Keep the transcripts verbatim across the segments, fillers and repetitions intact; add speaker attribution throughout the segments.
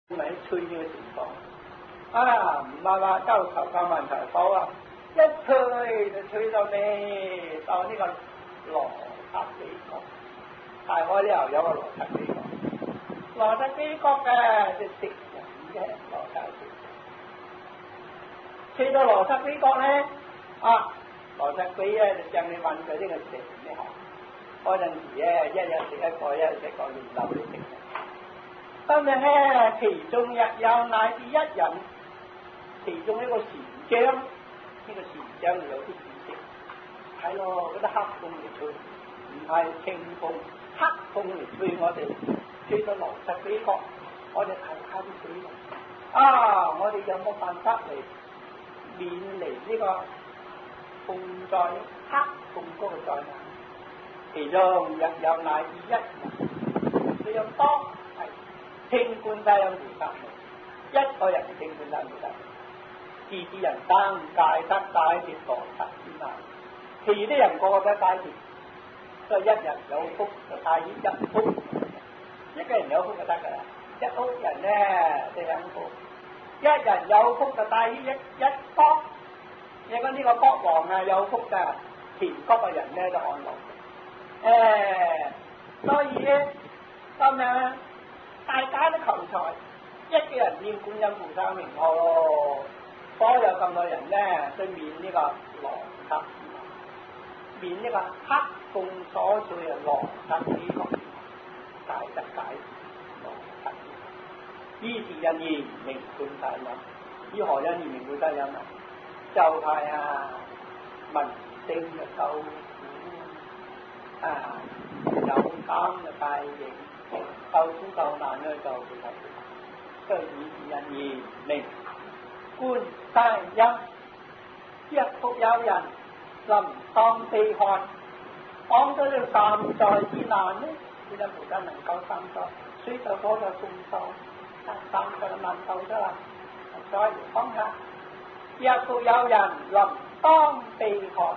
Speaker 1: 咪吹呢個情況啊，唔係話交頭交問題好啊，一吹就吹到尾到呢個羅剎幾國，大海呢又有個羅剎幾國，羅剎幾國嘅就食人嘅羅剎幾國，吹到羅剎幾國咧啊，羅剎幾咧就將你揾佢呢個食咩學，嗰陣時咧一日食一個，一日食一個連流都食。今日咧，其中亦有乃至一人，其中一個禪章，呢、這個禪章有啲知識，係咯，嗰啲黑風嚟吹，唔係清風，黑風嚟吹我哋，吹到羅剎幾國，我哋睇下啲水啊！我哋有冇辦法嚟免離呢個風災黑風嗰個災難？其中亦有乃至一人，你有多？清觀世音菩薩，一個人清觀世音菩薩，自自人生戒得解脫羅剎之難，其餘啲人個個都解脫，所以一人有福就帶於一屋，一個人有福就得噶啦，一屋人咧就享福，一人有福就帶於一一國，你講呢個國王啊有福噶，全國嘅人咧都安樂，誒、欸，所以咧今日。大家都求財，一個人念觀音菩薩名號咯，所有咁多人咧都免呢個羅剎，免呢個黑風所碎嘅羅剎幾國，解得解羅剎。於是因緣名觀世音，於何因緣名觀世音啊？就係啊聞聲嘅救苦啊，有感嘅帶領。救苦救難咧就其實，所以以是因緣名觀世音，若復有人臨當被害，講到呢個三災之難咧，觀音菩薩能夠三災，水就火就風就三災就難救得啦。再講下，若復有人臨當被害。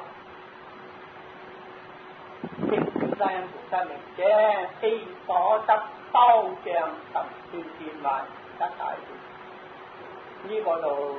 Speaker 1: 觀世音菩薩名者，非所得刀杖神斷斷壞得解脫。呢個就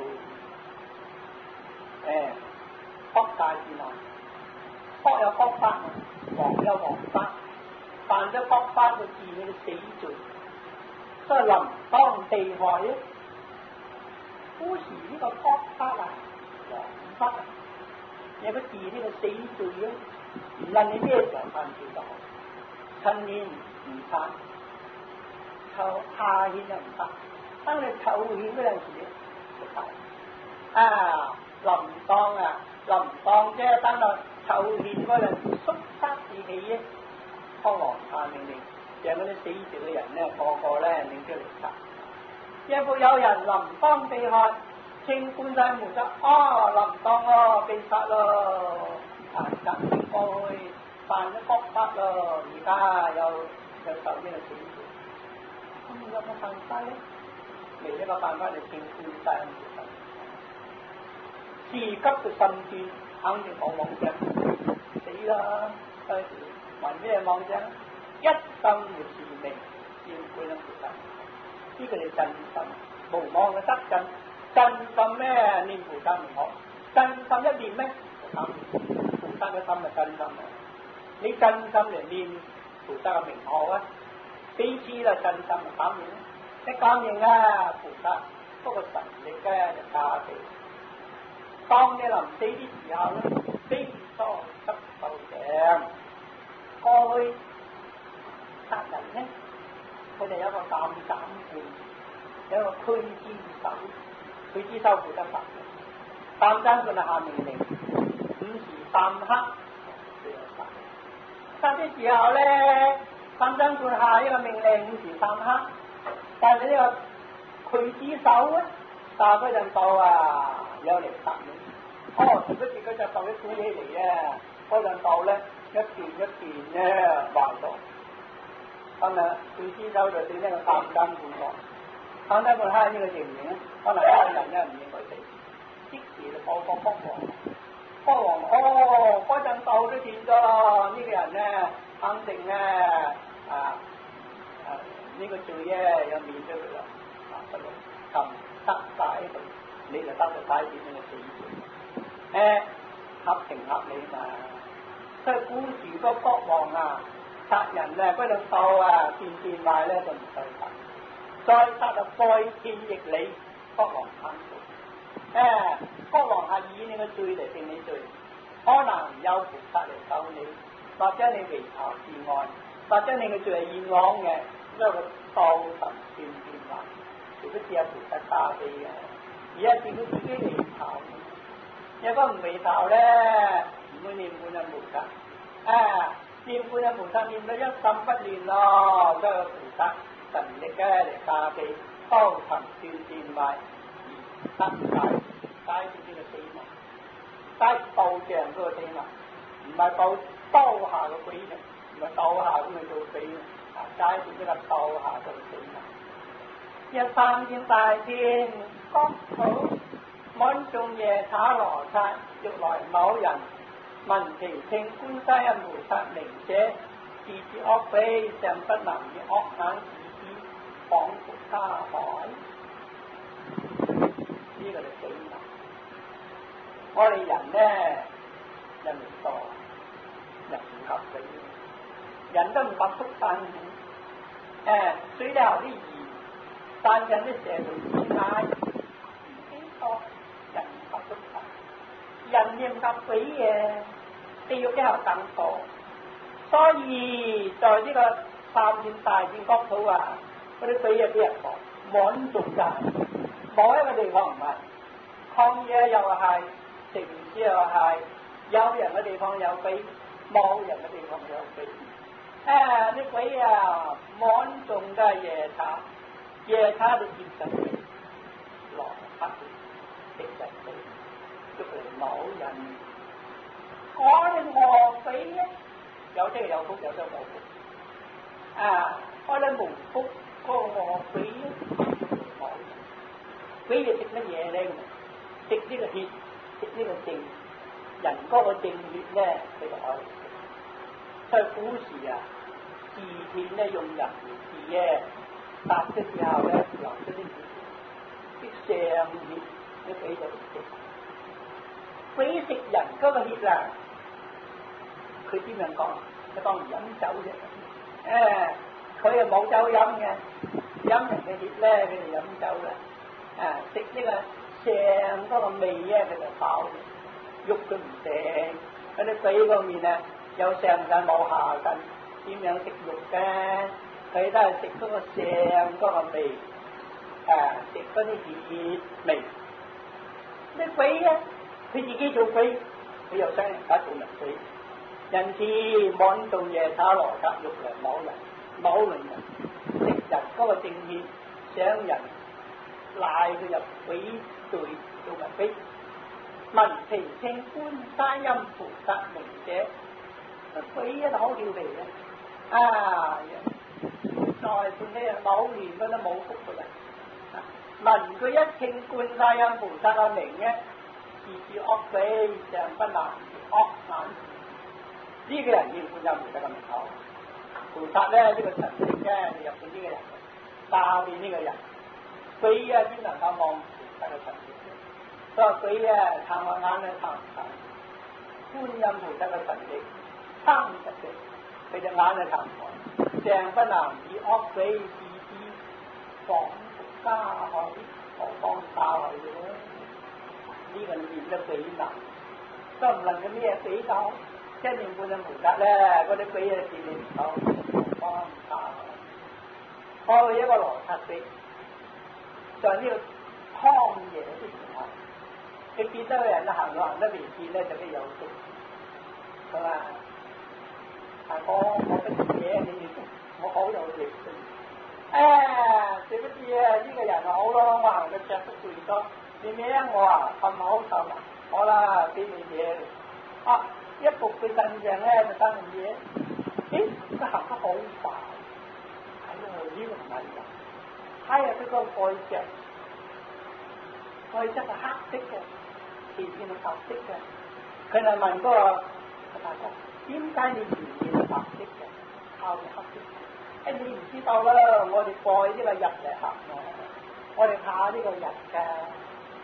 Speaker 1: 誒國界之內，國有國法，王有王法，犯咗國法就自然死罪。所以臨當被害咧，古時呢個國法啊，王法啊，有個治呢個死罪咧。唔論你咩時候犯罪都好，春天唔犯，秋夏天又唔犯，當你秋天嗰陣時就犯。啊，臨當啊，臨當即係當到秋天嗰陣肅殺自己咧，當王下命令，讓嗰啲死罪嘅人咧個個咧拎出嚟殺。若復有人臨當被害，稱觀世音菩薩，啊臨當咯，被殺咯。啊！隔年過去犯咗國法咯，而家又又受呢個死罪，咁有冇辦法咧？嚟一個辦法嚟稱觀世音菩薩，自急嘅心斷，肯定冇妄想，死啦！到時還咩妄想？一心要持名念觀音菩薩，呢個係真心，無妄嘅得真，真心咩？念菩薩名號，真心一念咩？就啱。菩薩嘅心係真心啊！你真心嚟念菩薩嘅名號啊，彼此就真心嘅感應，一感應啊，菩薩嗰個神力咧就加倍。當你臨死啲時候咧，非所執受長，過去殺人咧，佢哋有一個斬斬判，有一個驅之手，驅之手負責殺嘅，斬斬判係下命令。三刻殺嘅時候咧，三真判下一個命令五時三刻，但係呢個劊子手咧，殺嗰陣到啊有嚟殺你，哦，除咗自己隻手一舉起嚟啊，嗰陣到咧一段一段咧壞咗，咁啊劊子手就對呢個三真判落，三真判下呢個認唔認啊？可能有人咧唔認佢哋，即時就報告國王。國王哦，嗰陣到都斷咗咯，呢、這個人咧肯定咧啊啊呢、這個罪咧又免咗佢啦， 得就睇點樣嘅死罪，誒合情合理嘛。所以古時個國王啊殺人咧，嗰度鬥啊變變壞咧就唔使殺，再殺就蓋天逆理，國王貪罪。誒國王係以你嘅罪嚟定你罪，可能有菩薩嚟救你，或者你為求自愛，或者你嘅罪係冤枉嘅，因為個鬥神變變壞，如果只有菩薩打你嘅，而家政府自己嚟求，如果唔嚟求咧，唔會念觀音菩薩。啊！念觀音菩薩念到一心不亂咯，都有菩薩神力嘅嚟加被包含斷斷壞而得解解決呢個死亡，解道像嗰個死亡，唔係道刀下嘅鬼人，唔係刀下咁去做死啊！解決呢個刀下嘅死亡。一三天大天國土滿眾夜叉羅剎，欲來某人。聞其稱觀世音菩薩名者，自知惡非，尚不能以惡眼視之，仿佛他海。呢、這個就死啦！我哋人咧，人唔多，人唔及死，人都唔及畜生。誒，水都有啲魚，但人啲蛇同鼠蟻唔幾多，人唔及畜生，人亦唔及鬼嘅。地獄之後更多，所以在呢個三天大戰國土啊，嗰啲鬼啊俾人講滿足㗎，冇一個地方唔係，曠野又係，城市又係，有人嘅地方有鬼，冇人嘅地方有鬼。啊！啲鬼啊滿眾嘅夜叉，夜叉都接近佢，羅剎食人鬼，捉嚟冇人。我哋餓鬼咧，有啲係有福，有啲係冇福。啊，我哋無福嗰個餓鬼咧，冇。鬼就食乜嘢咧？食呢個血，食呢個正，人嗰個正血咧，佢就可以食。所以古時啊，治天咧用人治嘅，殺嘅時候咧流出啲血，啲上血，啲鬼就唔食。鬼食人嗰個血啊！佢點樣講？佢當然飲酒啫。誒，佢又冇酒飲嘅，飲人嘅血咧，佢就飲酒啦。啊，食呢個上嗰個味咧，佢就飽嘅，喐都唔食。嗰啲鬼嗰面啊，有上陣冇下陣，點樣食肉嘅？佢都係食嗰個上嗰個味，啊，食嗰啲血味。啲鬼咧，佢自己做鬼，佢又想人家做人鬼。因此滿眾夜叉羅剎欲來某人，某人食人嗰個正氣，想人賴佢入鬼罪做人非。聞其稱觀世音菩薩名者，鬼一好叫嚟嘅。啊！在半呢某年嗰都冇福嘅人，聞佢一稱觀世音菩薩嘅名咧，自知惡非，尚不能惡眼。呢個人見觀音菩薩嘅名號，菩薩咧呢、這個神聖咧，你入邊呢個人，教練呢個人，鬼啊先能夠望菩薩嘅神聖，所以鬼啊探下眼咧探唔睇，觀音菩薩嘅神力參實嘅，佢隻眼咧探唔睇，尚不能以惡非自知，仿佛加害，何況加害嘅咧？呢、這個念得幾難，都唔能夠咩比較。一念觀音菩薩咧，嗰啲鬼啊治理唔到，幫唔到。我去一個羅剎鬼，在呢個荒野嘅時候，佢見到個人行路行得未見咧，就啲有毒，係嘛？大哥，我不知嘢，你我好有力嘅。啊，誰不知啊？呢、這個人好咯，我行到腳都攰咗，你咩我啊？咁好受啊！好啦，俾你嘢啊！一伏佢身上咧就得嘢，咦？佢行得好快，睇到呢個唔係人，睇下佢個背脊，背脊係黑色嘅，前邊係白色嘅。佢就問嗰、那個大哥：點解你前邊係白色嘅，後邊黑色嘅？誒、哎，你唔知道啦，我哋過呢個日嚟行啊，我哋怕呢個日㗎。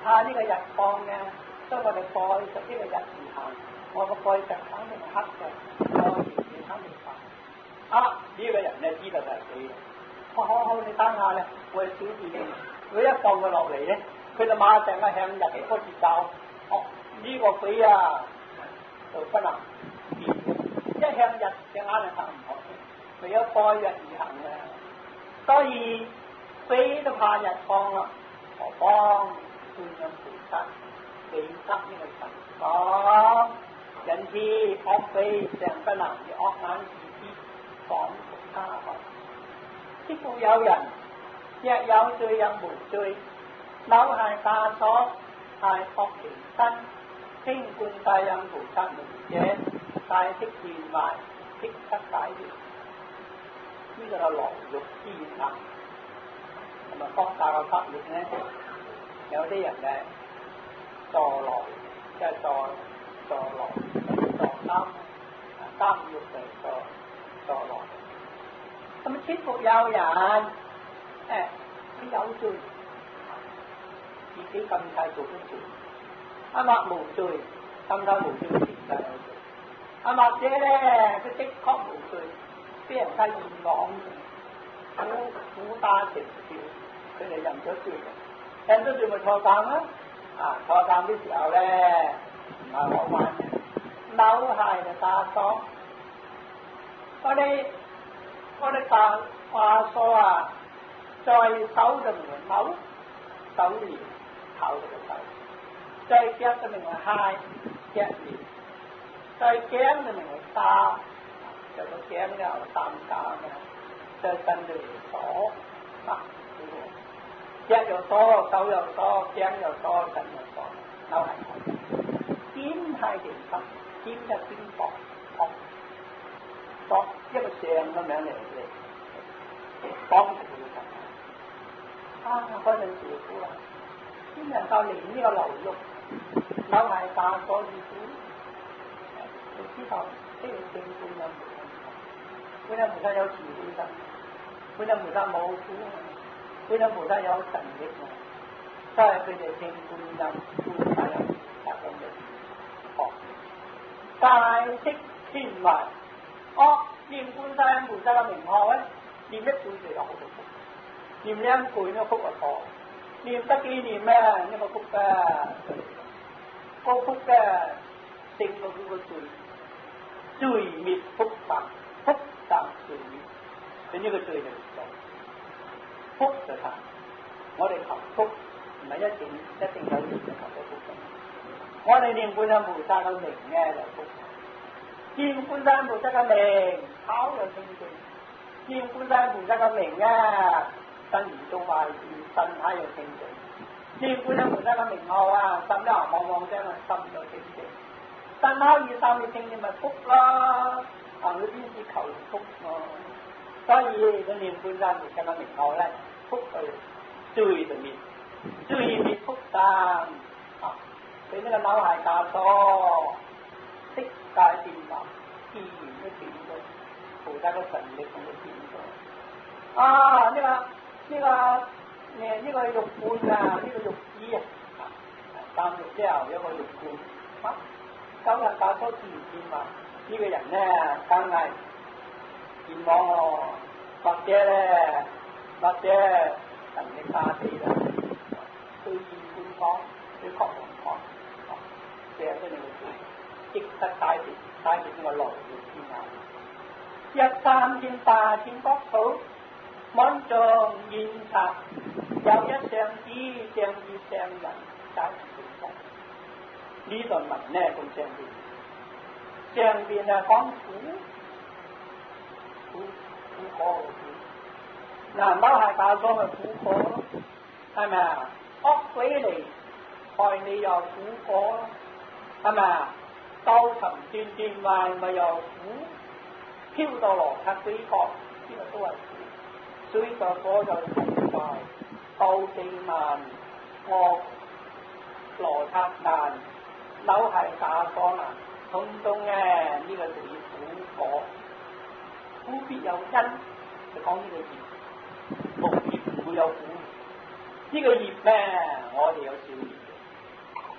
Speaker 1: 怕呢個日光嘅，所以我哋過去食呢個日而行，我個過去食肯定係黑嘅，我條件肯定白。啊！呢、這個人咧知道就係死嘅。好好好，你等下咧，我係小弟弟，佢一放佢落嚟咧，佢就馬上啊向日嚟開始走。哦，呢、這個鬼啊就不能變嘅，一向日隻眼就行唔好，唯有過日而行嘅。所以鬼都怕日光啦，何況觀音菩薩記得呢個神講，因此惡鬼常不能以惡眼視之，講服他害。即故有人若有罪又無罪，扭害枷鎖，太惡其身，稱觀世音菩薩名者，大悉斷壞，即得解脫。呢、這個係牢獄之言啊！同埋各大嘅法律咧，有啲人咧坐牢，即係坐坐牢，坐監，監獄就坐坐牢。咁切腹有人，誒、哎，佢有罪，自己咁細做咗罪；啊或無罪，咁細無罪，自己有罪；啊或者咧，佢的確無罪，俾人睇冤枉，苦苦打成招，佢哋認咗罪嘅，認咗罪咪坐監啦。啊，坐監嘅時候咧，唔係好玩嘅，扭害嘅枷鎖，我哋。我哋話話說啊，在手就名為扭，手連頭就手；在腳就名為揩，腳連；在頸就名為打，就個頸咧有三打嘅；在身就為鎖，啊，腳又鎖，手又鎖，頸又鎖，身又鎖，扭係頭。肩係連心，肩就肩膊，膊。當一個相咁樣嚟嘅，幫住佢嘅啊！嗰陣時苦啦，先能夠連呢個牢獄，扭係枷鎖之苦。你知道，即係正觀音菩薩，觀音菩薩有慈悲心，觀音菩薩冇苦，觀音菩薩有神力啊！所以佢哋正觀音觀世音菩薩咁嘅學，大悉斷壞。哦，念觀世音菩薩嘅名號咧，念一句就有好多福，念兩句呢個福就多，念得幾念咧呢個福啊，個福嘅勝過佢個罪，罪滅福散，福散罪滅，佢呢個罪就唔多，福就散。我哋求福唔係一定一定有緣就求到福嘅，我哋念觀音菩薩嘅名咧就福。念觀世音菩薩嘅名，口有清淨；念觀世音菩薩嘅名啊，身唔做壞事，身體又清淨。念觀世音菩薩嘅名號啊，心咧望望聲啊，心就清淨。身口意三業清淨咪福啦，行去邊處求福咯。所以佢念觀世音菩薩嘅名號咧，福去罪就滅，罪滅福散啊！佢呢個扭係枷鎖。色界變化，自然都變咗，菩薩嘅神力同佢變咗。啊！呢、這個呢、這個誒呢、這個肉罐啊，呢、這個肉衣啊，三肉之後有個肉罐，啊，九日打多自然變化。呢、這個人咧，梗係健忘喎，或者咧，或者神力大啲啦，對現觀方，對確同方，借咗你個字。即得解決，解決呢個牢獄之難。一三千八千國土，滿眾現察，有一上子，上至上人，解決到呢段文呢咁上邊，上邊啊講苦，苦苦果嘅苦，嗱扭係枷鎖嘅苦果咯，係咪啊？惡鬼嚟害你又苦果咯，係咪啊？兜沉斷斷壞咪又苦，飄到羅剎水國，呢個都係苦。水就火就沉壞，鬥地慢，惡羅剎難，扭係枷鎖難，通通嘅呢個就叫苦果。苦必有因，就講呢個業，無業唔會有苦。呢、這個業咩？我哋有少業。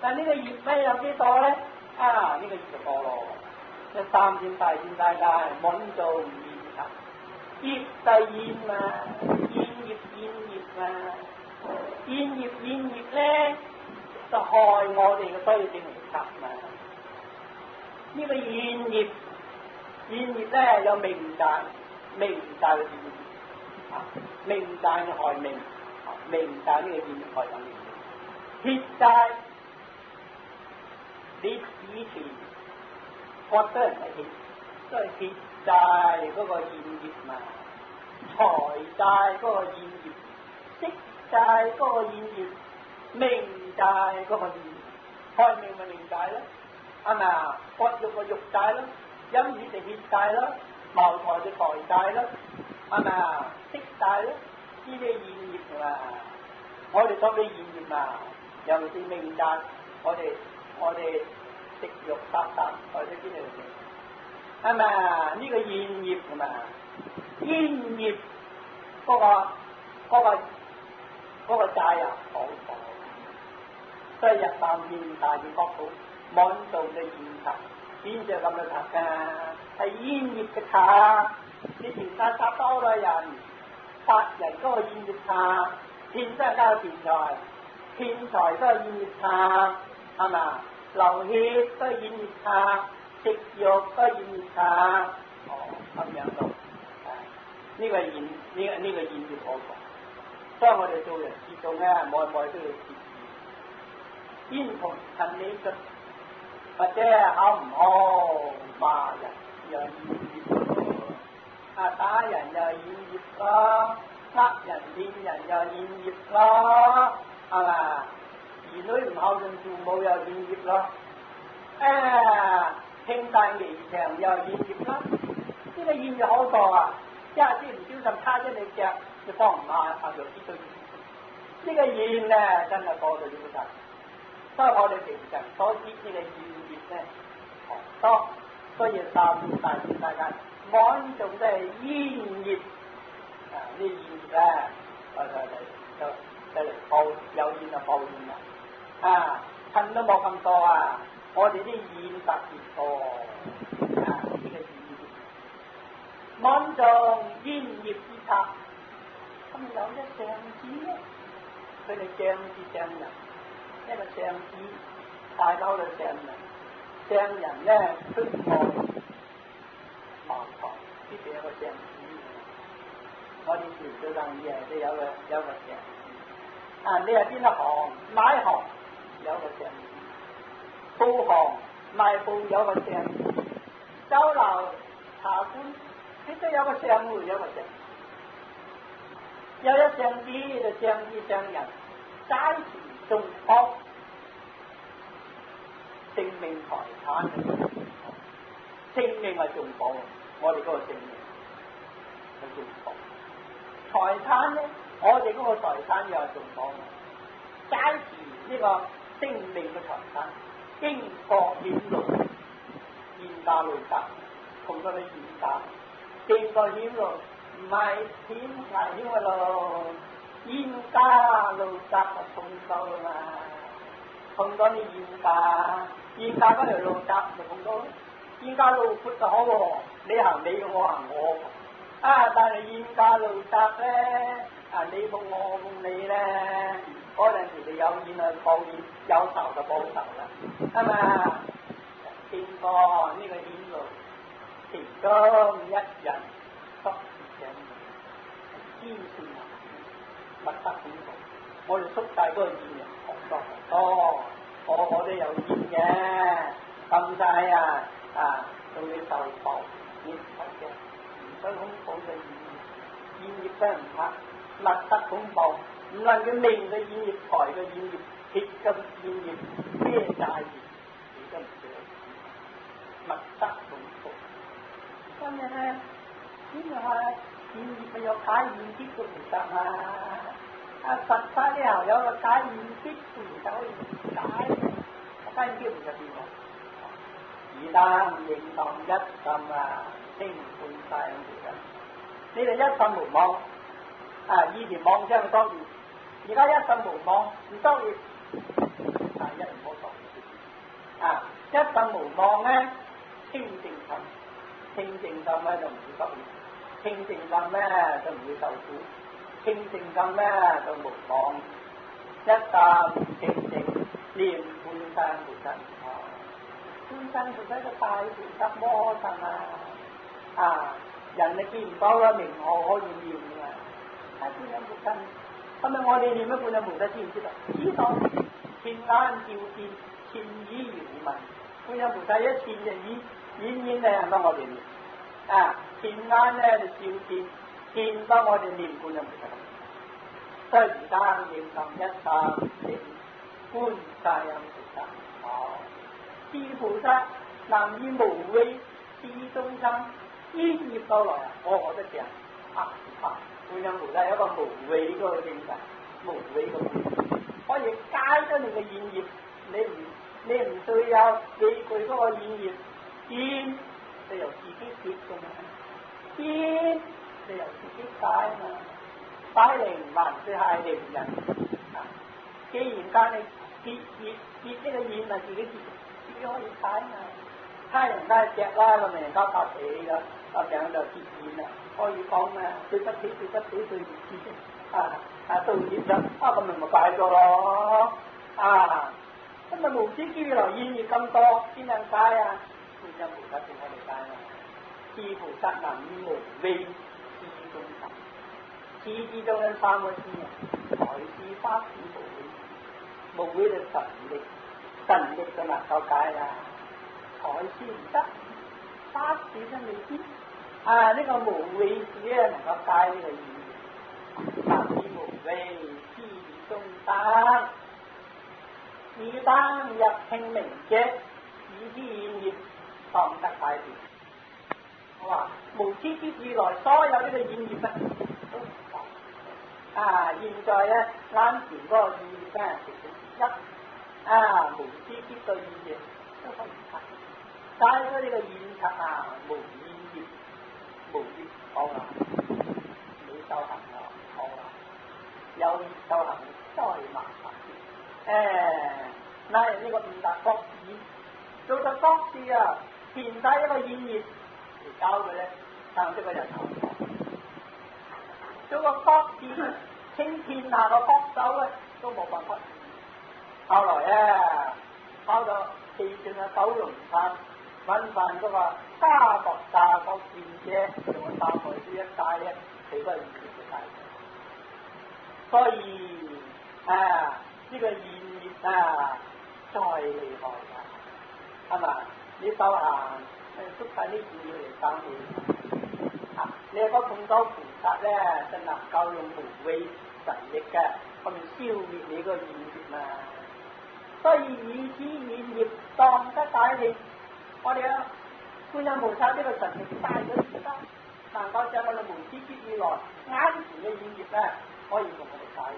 Speaker 1: 但呢個業咧有幾多咧？啊，呢、這個業就多咯。即三千大千大大，滿造現啊！業就現啊，現業現業啊，現業現業咧就害我哋嘅，所以正嚟執嘛。呢、這個現業現業咧有命債，命債嘅現業啊，命債嘅害命，命債呢個現業害等業債。你以前覺得人係欠，都係欠債嗰個現業嘛，財債嗰個現業，息債嗰個現業，命債嗰個現業，害命咪命債咯，係咪啊？割肉個肉債咯，飲血就血債咯，謀財就財債咯，係咪啊？息債咯，呢啲現業嘛，我哋所謂現業嘛，尤其是命債，我哋。我哋食肉殺殺，或者邊度嚟？係咪啊？呢、這個現業係嘛？現業嗰、那個嗰、那個嗰、那個債啊，好多，所以日啖現大嘅國土，滿造嘅現實，邊隻咁嘅賊啊？係現業嘅賊，你全世殺多好多人，殺人嗰個現業賊，騙真係交錢財，騙財都係現業賊。係嘛？流血都係現業賊，食肉都係現業賊。哦，咁樣咯。啊，呢、這個現呢、這個呢、這個現業好講。所以我哋做人知道咧，每每都要節制。煙同陳你嘅，或者好唔好罵人又現業咯，啊打人又現業咯，呃人騙人又現業咯，係嘛？兒女唔孝順父母又現業咯，啊慶大離場又現業啦，呢、這個現業好多啊！一啲唔小心叉咗你腳，你放唔下啊！就知道呢個現咧真係多到了得，所以我哋平常所知呢個現業咧好多，所以三大千大家滿種都係現業啊！呢現業咧，我哋就就嚟報有現就報現啦。啊，趁都冇咁多啊！我哋啲現特別多啊！呢、這個現業，滿種現業之賊，咁有一上司咧，佢哋上司上人，一個上司大佬就上人，上人咧出外謀財，呢邊有個上司，我哋做做生意啊，都有個有個上司，啊，你係邊一行買行？有個上司，布行賣布有個上司，酒樓茶館佢都有個上會，有個上司，有一上司就上司上人，齋錢中惡，性命財產性命係重寶，我哋嗰個性命係重寶，財產咧，我哋嗰個財產又係重寶，齋錢呢個。生命嘅財產，經過險路，現價路窄，同嗰啲現價，經過險路唔係險危險嘅路，現價路窄就痛到啦嘛，痛到你現價，現價嗰條路窄就痛到，現價路闊就好喎，你行你嘅，我行我嘅，啊但係現價路窄咧，啊你碰我碰你咧。嗰陣時你有現去報現，有仇就報仇啦，係嘛？經過呢個險路，其中一人得正，堅信物得恐怖。我哋縮大嗰個現人好多好多，我我都有現嘅，咁晒啊啊，到你受報，你唔得嘅，唔使恐怖嘅現業，現業真唔怕，物得恐怖。唔論佢命嘅現業、財嘅現業、血嘅現業、咩債業，你都唔知。物得恐怖。今日咧，點解現業咪有解現結都唔得啊？啊佛法呢後有個解現結都唔得，可以解，解現結唔得點啊？而當應當一心啊，清半晒咁嚟㗎。你哋一心無妄啊，以前妄想多業。而家一心無妄，唔多業，啊一唔好喪失啊！一心無妄咧，清淨心，清淨心咧就唔會失業，清淨心咧就唔會受苦，清淨心咧就無妄，一心清淨念觀山菩薩哦，觀山菩薩個大菩薩摩神啊！啊，人哋見唔到啦，名號可以念㗎，睇觀音菩薩。咁啊！我哋念一觀音菩薩知唔知道？知道，千眼照見，千耳如聞。觀音菩薩一見就已遠遠咧幫我哋念啊！千眼咧就照見，見幫我哋念觀音菩薩。雖然單念同一心念觀世音菩薩。哦，是菩薩能以無畏知眾生，依業到來啊！我我得正啊啊！觀音菩薩有一個無畏嗰個精神，無畏個可以解咗你嘅業業，你唔你唔對有畏懼嗰個業業，見就由自己結嘅嘛，見就由自己解嘛，解靈還是係靈人啊！既然間你結業結呢個業咪自己結，自己可以解嘛，太人太隻啦，咁咪人家發脾啦，發病就結業啦。可以講咩？對不起，對不起，對唔住啊！啊，道歉咗，啊咁咪咪解咗咯啊！咁咪無始劫以來業業咁多，邊能解啊？觀音菩薩先可以解啊！是菩薩能以無畏知眾生，知之中有三個字啊，才是法是無畏，無畏就神力，神力就能夠解啦。才是唔得，法是真未知。啊！呢、這個無畏字咧，能夠解呢個意義。能以無畏知眾生，以當入聽明者，以之業當得解脫。我話無始劫以來所有呢個業業咧都唔講。啊！現在咧啱前嗰個業業咧其中之一。啊！無始劫嘅業業都可以解。解咗呢個現實啊，無業業。無業好啦，你修行啊好啦，有業修行再麻煩啲。誒，嗱呢個五大國士，做咗國士啊，填晒一個現業嚟教佢咧，但係呢個人頭做個國士，稱天下個國手咧都冇辦法。後來啊，考到地政嘅九龍山。揾飯嗰個家國家國賢者，同我搭台呢一帶咧，佢都係現業嘅帶。所以啊，呢、這個現業啊，再厲害㗎，係嘛？你修行誒，捉晒啲現業嚟搞你啊！你嗰咁多菩薩咧，就能夠用無畏神力嘅，咁消滅你個現業嘛。所以以此現業當得解脫。我哋啊，觀音菩薩呢個神力帶咗而家，能夠將我哋無始劫以來眼前嘅業業咧，可以同我哋解。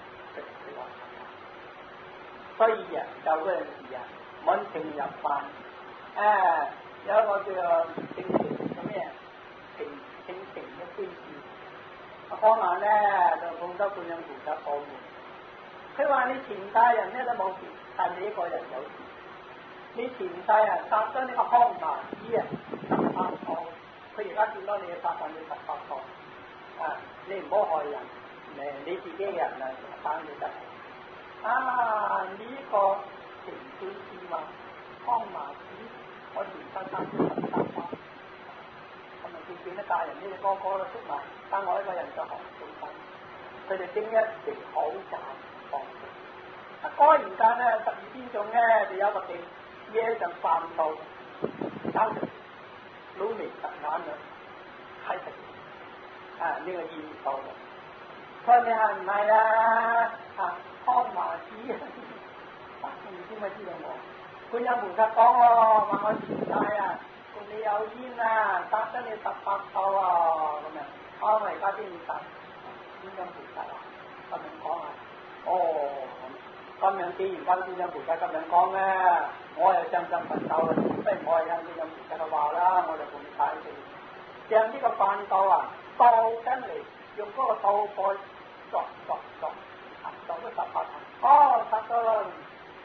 Speaker 1: 所以啊，就嗰陣時啊，滿情入飯，誒、啊、有一個叫做清情嘅咩情清情嘅居士，當晚咧就奉咗觀音菩薩過門，佢話你全大人咧都冇事，但你一個人有事。你前世啊殺咗呢個康麻子啊十八個，佢而家見到你殺咗你十八個啊！你唔好害人，誒你自己嘅人啊反你得啊！呢、這個情觀之話康麻子，我前世殺咗十八個，咁咪見見得大人呢啲個個都識埋，但我一個人就學唔到，佢哋經一直好賺放啊！該時間咧十二點鐘咧就有個地。嘢就飯到，搞成老眉突眼嘅，係食啊！呢、這個現業到嘅，佢你係唔係啊？啊，康麻子啊，唔知咪知道我？觀音菩薩講喎，話我前世啊，同你有冤啊，殺咗你十八頭啊，咁樣，我而家先殺，觀音菩薩啊，咁樣講啊，哦。咁樣既然跟觀音菩薩咁樣講咧，我又真心奮鬥啦，不如我係聽觀音菩薩嘅話啦，我就同你解釋，將呢個飯刀啊倒緊嚟，用嗰個刀蓋鑿鑿鑿，鑿咗十八頭，哦，殺咗啦，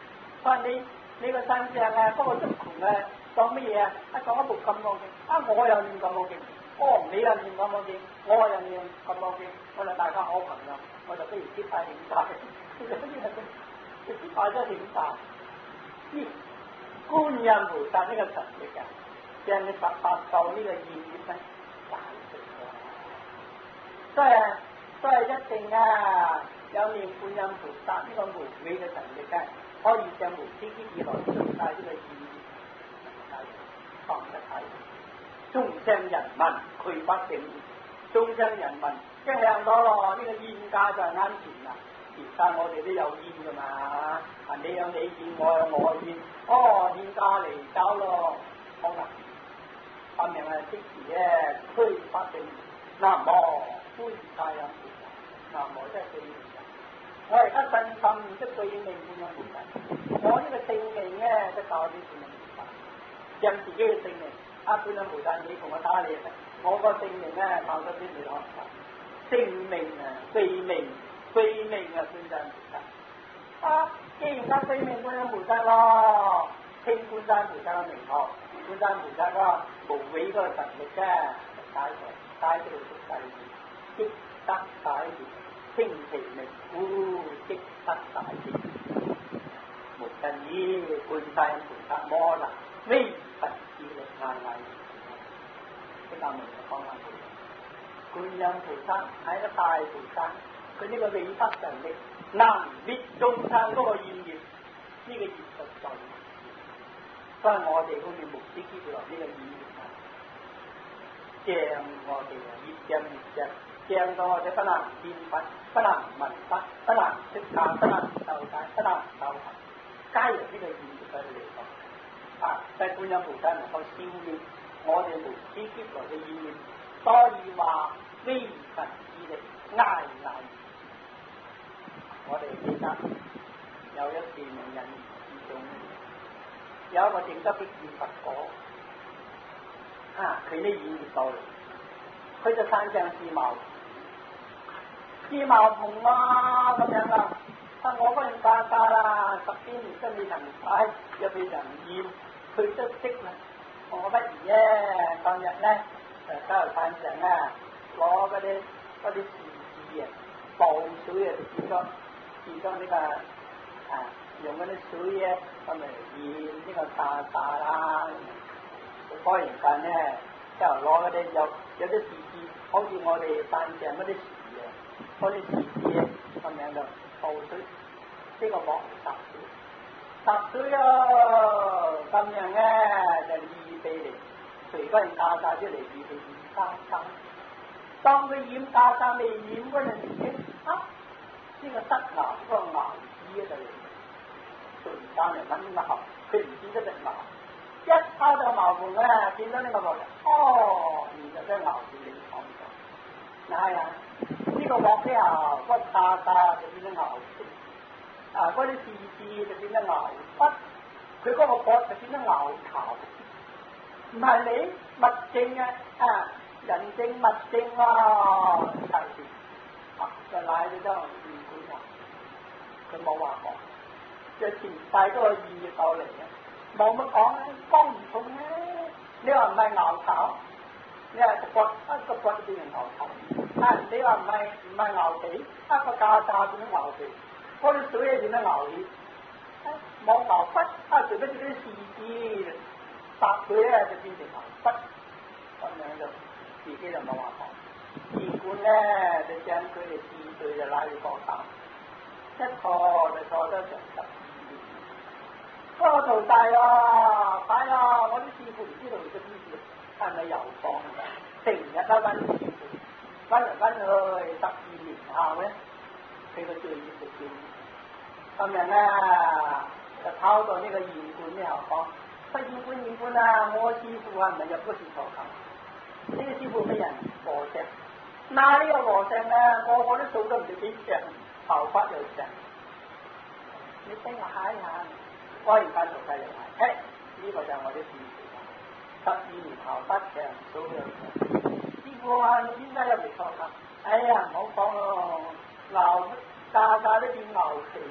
Speaker 1: 話你你個山上啊，嗰個竹窮啊，講乜嘢啊？啊講一部咁多經，啊我又念咁多經，哦你又念咁多經，我又念咁多經，我哋大家好朋友，我就不如結拜點拜，其實呢啲係佢結拜咗點拜？呢觀音菩薩呢個神力啊，將你十八道呢個現業咧解釋咗，所以啊，所以一定啊有念觀音菩薩呢個無比嘅神力啊，可以將無始以來做晒呢個現業放得睇，眾生人民佢不定，眾生人民一向到咯，呢個現價就係啱前啦。其實我哋都有煙噶嘛，啊你有你煙，我有我煙，哦現價嚟搞咯，好啦，發明係即時咧推發定，南無觀世音菩薩，南無即係對名人，我而家信心即對名觀音菩薩，我呢個姓名咧即教啲觀音菩薩，將自己嘅姓名，啊觀音菩薩你同我打你，我個姓名咧教咗邊你攞唔得，姓名啊對名。對名啊，觀音菩薩啊！既然得對名觀音菩薩咯，聽觀音菩薩嘅名號，觀音菩薩個無比嗰個神力啫，解咗解咗出世字，即得解字，稱其名，故即得解字。無盡意觀世音菩薩摩那威神智力硬毅，比較明嘅方法。觀音菩薩係一個大菩薩。佢呢個利德神力能滅眾生嗰個現業，呢、這個業實在，所以我哋好似無始劫來呢個現業啊，將我哋啊業障業障，將到我哋不能見法，不能聞法，不能識法，不能受戒，不能受行，皆由呢個現業喺度嚟講啊！但係觀音菩薩能夠消滅我哋無始劫來嘅現業，所以話威神之力挨挨。我哋記得有一段名人之中，有一個正德的見佛果，啊！佢呢演繹到嚟，佢就山上試茅，試茅棚啊咁樣啦。啊！我嗰陣嫁嫁啦，十幾年都未曾擺，又未曾驗，佢都識啦。我不如咧，當日咧誒走去山上啊，攞嗰啲嗰啲樹枝啊，暴水啊，就變咗。變咗呢個啊，用嗰啲水咧，咁嚟驗呢個沙沙啦。果然間咧，之後攞嗰啲有有啲樹枝，好似我哋山上嗰啲樹啊，嗰啲樹枝咁樣就倒水，呢、這個鑊揼水，揼水啊，咁樣咧就預備嚟，隨嗰人沙沙出嚟預備驗沙沙。當佢驗沙沙未驗嗰陣時，啊！呢個得牛嗰個牛屎喺度嚟，突然間嚟揾牛，佢唔見得隻牛，一敲到牛門咧，見到呢個鑊，哦，原來隻牛字嚟講咗，係啊，呢個鑊之後，嗰沙沙就變咗牛屎，啊，嗰啲字字就變咗牛骨，佢嗰個殼就變咗牛頭，唔係你物證啊，啊，人證物證啊，係住，啊，就賴咗咗。佢冇話講，就前世嗰個意義到嚟嘅，冇乜講咧，講唔通咧。你話唔係牛頭，你話個骨一個骨變成牛頭，啊！你話唔係唔係牛皮，一個架架變咗牛皮，嗰啲水變咗牛血，冇牛骨，啊！除非啲樹枝搭佢咧就變成牛骨，咁樣就自己就冇話講。醫官咧就將佢哋治罪就拉去放膽。一錯就錯得成十二年，嗰個徒弟啊，睇啊！我啲師傅唔知道佢嘅意思，係咪又放㗎？成日都揾師傅，揾嚟揾去十二年後咧，佢個罪業就斷。咁樣咧就跑到呢個驗官之後講：不驗官驗官啊！我師傅啊唔係入嗰時坐監，呢、這個師傅俾人和尚，嗱呢個和尚咧，個個都數得唔知幾長。頭髮又長，你聽我下一下，果然間徒弟又係，嘿，呢、這個就係我啲師傅，十二年後得長數又長。師傅啊，你點解入嚟錯㗎？哎呀，唔好講咯，牛架架都變牛皮，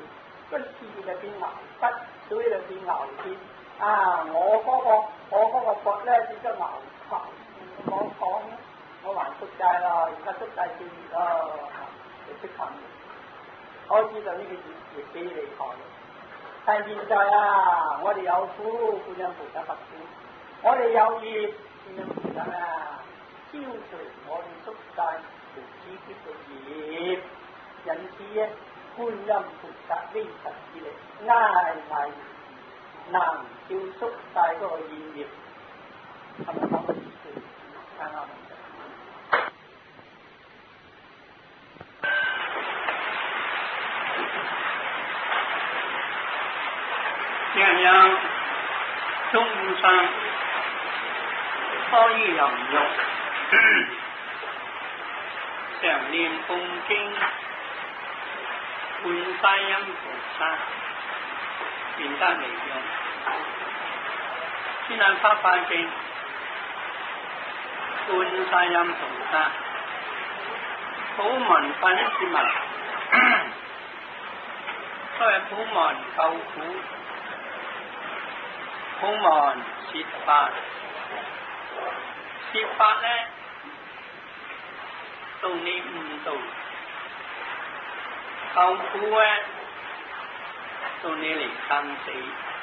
Speaker 1: 個字就變牛筆，水就變牛血。啊！我嗰、那個我嗰個佛咧變咗牛頭，我講我還縮債啦，而家縮債變熱啦，就識行。我知道呢個業業幾厲害。但係現在啊，我哋有苦，觀音菩薩不苦；我哋有業，觀音菩薩啊，消除我哋縮債無知識嘅業。因此咧，觀音菩薩威神之力，挨埋能消縮曬嗰個業業，係咪咁嘅意思？啱啱？
Speaker 2: 人有中生可以淫欲，常念誦經，觀世音菩薩，變得利用。先能發法經，觀世音菩薩，普聞粉之文，所謂普聞救苦。普聞説法，説法咧，到你悟道；救苦咧，到你離生死。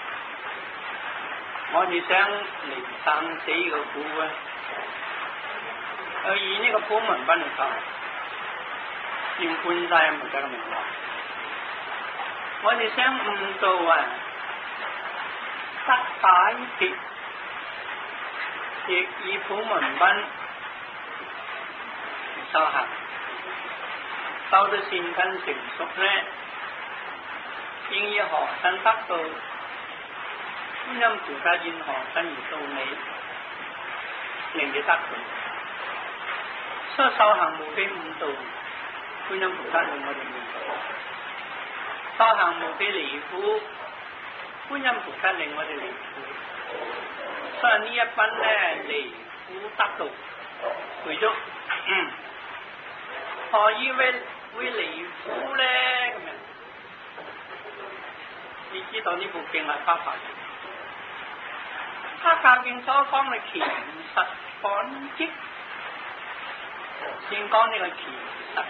Speaker 2: 我哋想離生死嘅苦咧，就以呢個普聞品嚟救，念觀世音菩薩嘅名號。我哋想悟道啊！得解脫，亦以普聞品修行，修到善根成熟咧，應以何身得道？觀音菩薩現何身而度你，令你得道。所以修行無非五道，觀音菩薩令我哋悟道。修行無非離苦。觀音菩薩令我哋離苦，所以呢一品咧離苦得道，回咗，嗯，何以會會離苦咧？咁樣，你知道呢部經係法華經，法華經所講嘅其實本質，先講呢個其實，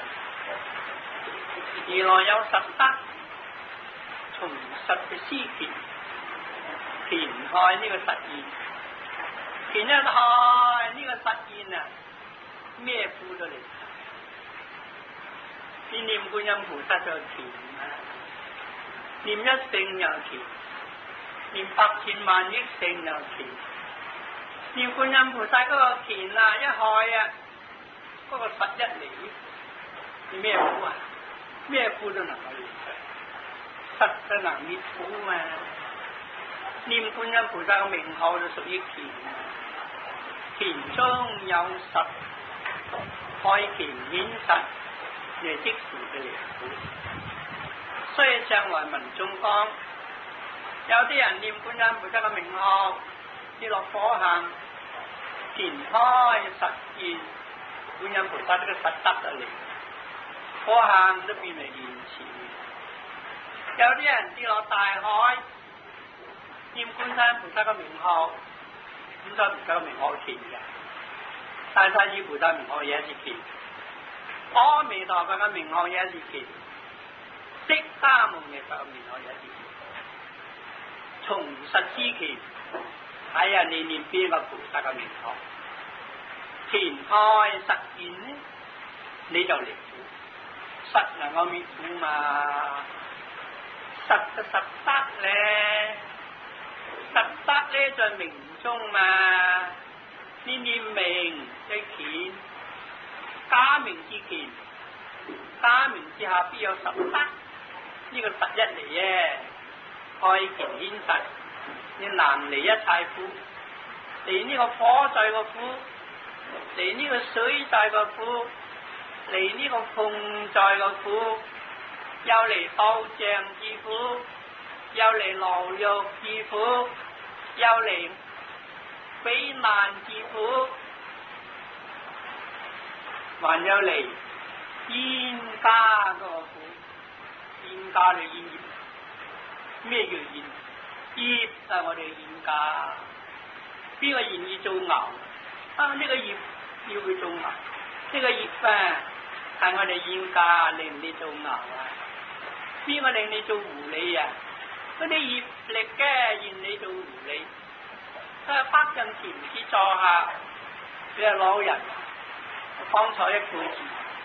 Speaker 2: 原來有實德，從實嘅思辨。填開呢個實現，填一開呢個實現啊，咩苦都嚟。你念觀音菩薩就填啊，念一聖又填，念百千萬億聖又填，念觀音菩薩嗰個填啊，一開啊，嗰、那個實一嚟，你咩苦啊？咩苦都能夠嚟，實就能滅苦嘛。念觀音菩薩嘅名號就屬於田，田中有實，開田顯實，亦即時嘅離苦。所以上來文中講，有啲人念觀音菩薩嘅名號，跌落火坑，田開實現，觀音菩薩呢個實得就嚟，火坑都變為現前。有啲人跌落大海。念觀世音菩薩嘅名號，觀世音菩薩嘅名號填嘅，大勢至菩薩名號也是填，阿彌陀佛嘅名號也是填，釋迦牟尼佛嘅名號也是填，從實之填，睇下你念邊個菩薩嘅名號，填開實現呢，你就離苦，實能夠滅苦嘛，實嘅實得咧。實得咧在名中嘛，呢念名嘅顯，假名之顯，假名之下必有實得，呢、這個實一嚟嘅，開顯顯實，你難離一切苦，離呢個火災個苦，離呢個水災個苦，離呢個風災個苦，又離刀杖之苦。又嚟牢獄之苦，又嚟非難之苦，還有嚟冤家嗰個苦，冤家嘅冤孽， 咩叫現？業係我哋現價，邊個願意做牛啊？呢、這個業要佢做牛，呢、這個業啊係我哋現價令你做牛啊？邊個令你做狐狸啊？嗰啲業力嘅願你做狐狸。佢係北進禪師座下，佢係老人，方才一句字，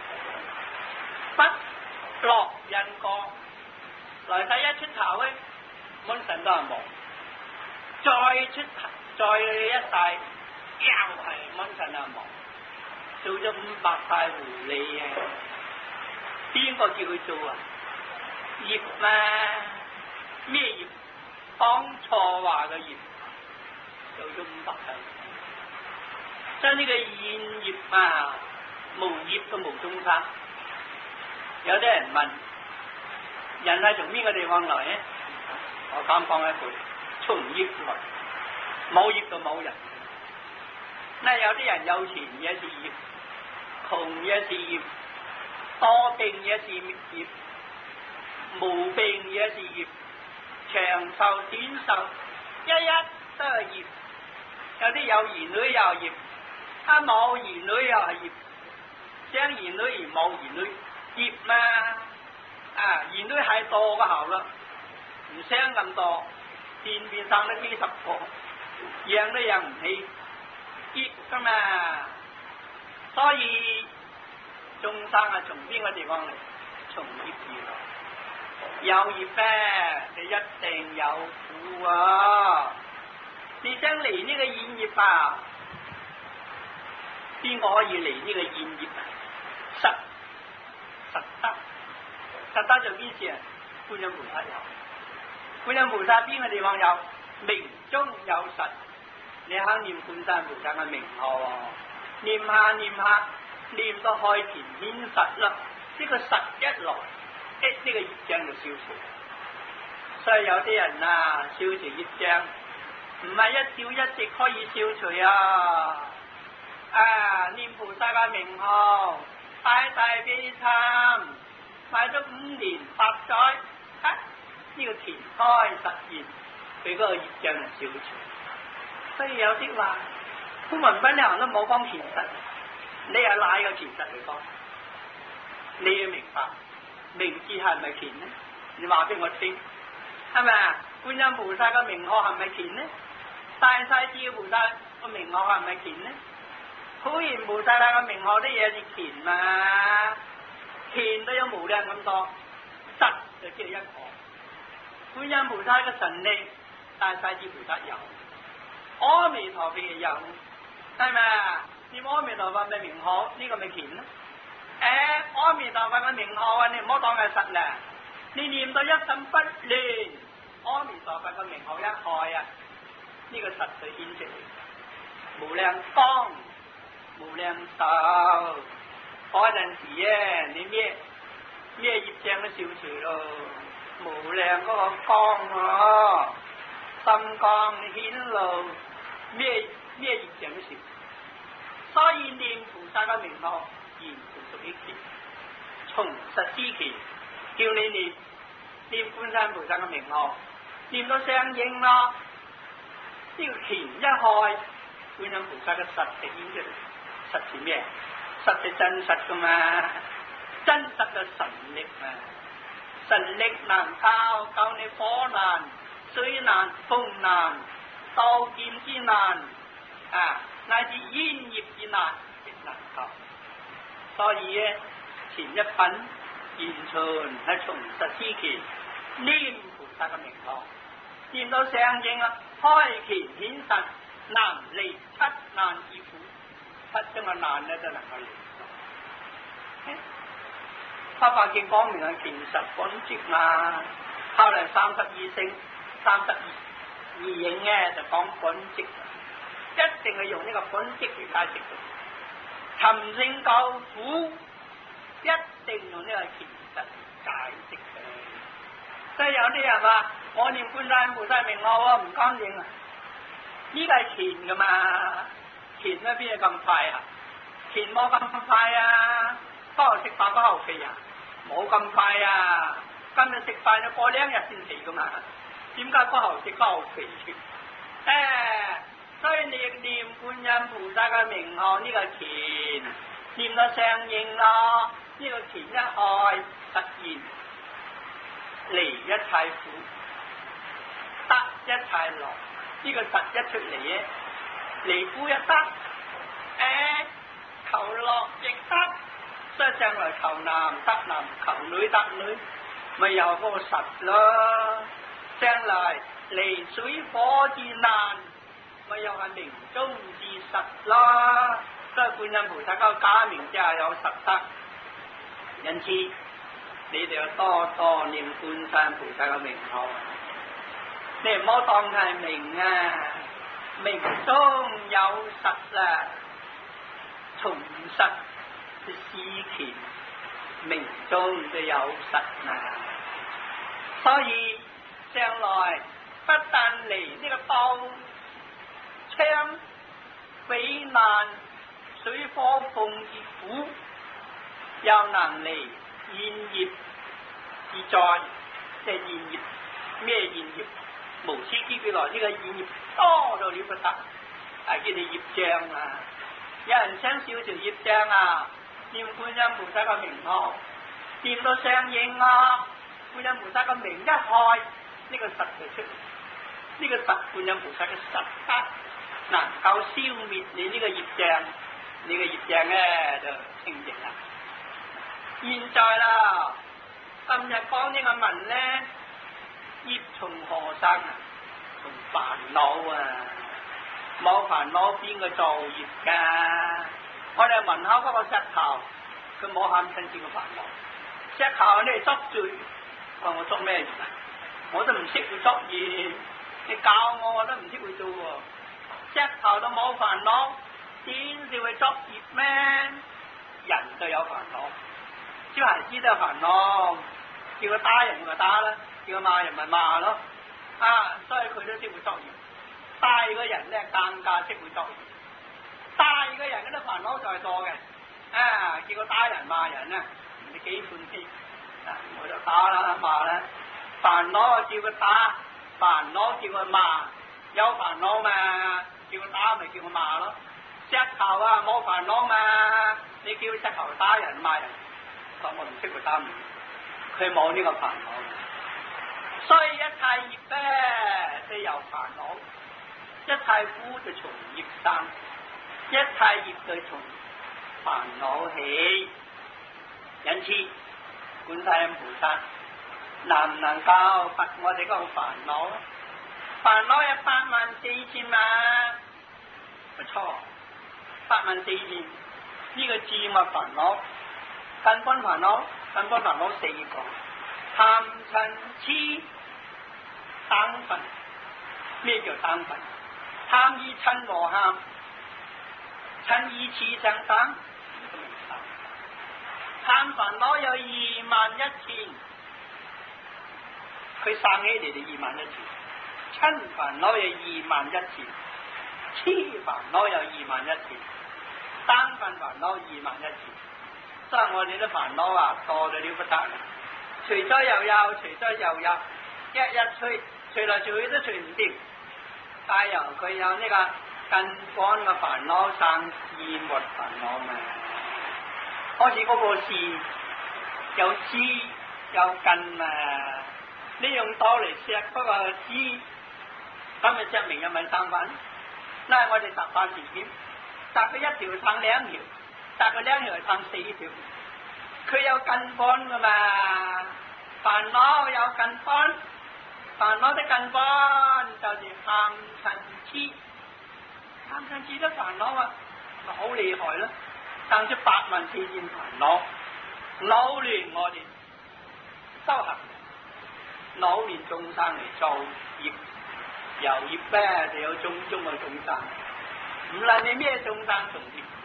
Speaker 2: 不落因果，來世一出頭咧，滿神都係冇，再出頭再一世又係滿神係冇，做咗五百塊狐狸啊！邊個叫佢做啊？業咩？咩業？講錯話嘅業。做咗五百世，將呢個現業啊，無業嘅無中生。有啲人問：人係從邊個地方來呢？我啱講一句：從業來，冇業就冇人。那有啲人有錢也是業，窮也是業，多病也是業，無病也是業，長壽短壽，一一都係業。有啲有兒女又業，啊冇兒女又係業，生兒女而冇兒女，業嘛啊兒女係多嘅後啦，唔生咁多，偏偏生得幾十個，養都養唔起，業噶嘛。所以眾生啊，從邊個地方嚟？從業而來，有業咧，你一定有苦啊！你想離呢個現業啊？邊個可以離呢個現業啊？實實得，實得就邊事啊？觀音菩薩有，觀音菩薩邊個地方有？名中有實。你肯念觀世菩薩嘅名號，念下念下，念到開田顯實啦。呢、這個實一來，即、這、呢個業障就消除。所以有啲人啊，消除業障。唔係一朝一夕可以消除啊！啊，念菩薩嘅名號，大大悲懺，買咗五年八載，啊，呢、這個田開實現，佢嗰個業障就消除。所以有啲話，潘文斌行都冇講前實，你係賴個前實嚟講，你要明白，名字係咪前呢？你話俾我聽，係咪啊？觀音菩薩嘅名號係咪前呢？大勢至菩薩個名號係咪乾呢？普賢菩薩個名號啲嘢係乾嘛？乾都有無量咁多，實就只係一個。觀音菩薩嘅神力，大勢至菩薩有，阿彌陀佛亦有，係咪啊？念阿彌陀佛嘅名號，呢、這個咪乾呢？誒、欸，阿彌陀佛嘅名號啊，你唔好當係實啦，你念到一心不亂，阿彌陀佛嘅名號一開啊！呢個實在顯出嚟，無量光、無量壽，嗰陣時咧，你咩咩業障都消除咯，無量嗰個光哦，心光顯露，咩咩業障都消除。所以念菩薩嘅名號，言就屬於權，從實之權，叫你念念觀世菩薩嘅名號，念到相應咯。呢個權一開，觀音菩薩嘅實體顯出嚟，實是咩？實係真實噶嘛，真實嘅神力啊！神力難靠，救你火難、水難、風難、刀劍之難啊，乃至煙業之難，亦難靠。所以咧，前一品現存係從實之權，念菩薩嘅名號，念到相應啦。開權顯實，難離七難之苦，七種嘅難咧都能夠離。《法華經》講明係權實本質啊，後來三十二性、三十二二影咧就講本質，一定係用呢個本質嚟解釋嘅。尋聲救苦，一定用呢個權實解釋嘅。所以有啲人話，我念觀世菩薩名號啊，唔乾淨啊！呢個係乾噶嘛，乾咧邊係咁快啊？乾冇咁快啊，不過食飯不後肥啊，冇咁快啊！ 今日食飯就過兩日先死噶嘛？點解過後食過後肥嘅？誒，所以你念觀音菩薩嘅名號呢個錢，念到相應咯，呢個錢一開實現離一切苦，得一切樂，呢個實一出嚟嘅，離苦一得，誒，求樂亦得。所以將來求男得男，求女得女，咪有嗰個實咯。將來離水火之難，咪又係明中之實咯。所以觀音菩薩嗰個假名即係有實得，因此你哋要多多念觀世音菩薩嘅名號，你唔好當係名啊，名中有實啊，從實是思前，名中就有實啊。所以將來不但離呢個刀槍匪難水火風之苦，又能離現業之災。即係現業咩現業？無始劫以來呢個現業多到了不得，係叫你業障啊！有人想少條業障啊，念觀音菩薩嘅名號，念到相應啊！觀音菩薩嘅名一開，呢個實就出嚟，呢個實觀音菩薩嘅實德能夠消滅你呢個業障，你嘅業障咧就清淨啦。現在啦，今日講呢個文咧，業從何生啊？從煩惱啊！冇煩惱邊個造業噶？我哋門口嗰個石頭，佢冇喊親自嘅煩惱。石頭你嚟捉罪，話我捉咩業啊？我都唔識會捉業，你教我我都唔識會做喎。石頭都冇煩惱，點至會捉業咩？人就有煩惱，小孩子都有煩惱，叫佢打人咪打啦，叫佢罵人咪罵咯。啊，所以佢都識會捉業。大個人咧更加識會捉業，大個人嗰啲煩惱在多嘅，啊，叫佢打人罵人啊，唔知幾款添，啊，我就打啦罵啦，煩惱叫佢打，煩惱叫佢罵，有煩惱嘛，叫佢打咪叫佢罵咯。石頭啊冇煩惱嘛，你叫石頭打人罵人，咁我唔識佢打唔，佢冇呢個煩惱，所以一切業咧都有煩惱。一切苦就從業生，一切業就從煩惱起。因此，觀世音菩薩能唔能夠拔我哋嗰個煩惱？煩惱有八萬四千萬，唔錯，八萬四千呢個字物煩惱，根本煩惱，根本煩惱四個，貪嗔癡等分。咩叫等分？貪依嗔和喊，嗔依痴相等，貪煩惱有二萬一千，佢生起嚟就二萬一千，嗔煩惱有二萬一千，痴煩惱有二萬一千，單分煩惱二萬一千，所以我哋啲煩惱啊多到了不得，除咗又有，除咗又有，一日吹，吹來吹去都吹唔掂。但由佢有呢個根本嘅煩惱生自沒煩惱嘛，好似嗰個樹有枝有根嘛，你用刀嚟錫嗰個枝，咁咪證明有咪生粉？嗱，我哋摘花樹葉，摘佢一條撐兩條，摘佢兩條撐四條，佢有根本噶嘛，煩惱有根本。煩惱的根本就是貪嗔癡，貪嗔癡都煩惱啊，咪好厲害咯！生出八萬四千煩惱，擾亂我哋修行，擾亂眾生嚟造業，由業咧就有種種嘅眾生，唔論你咩眾生從業。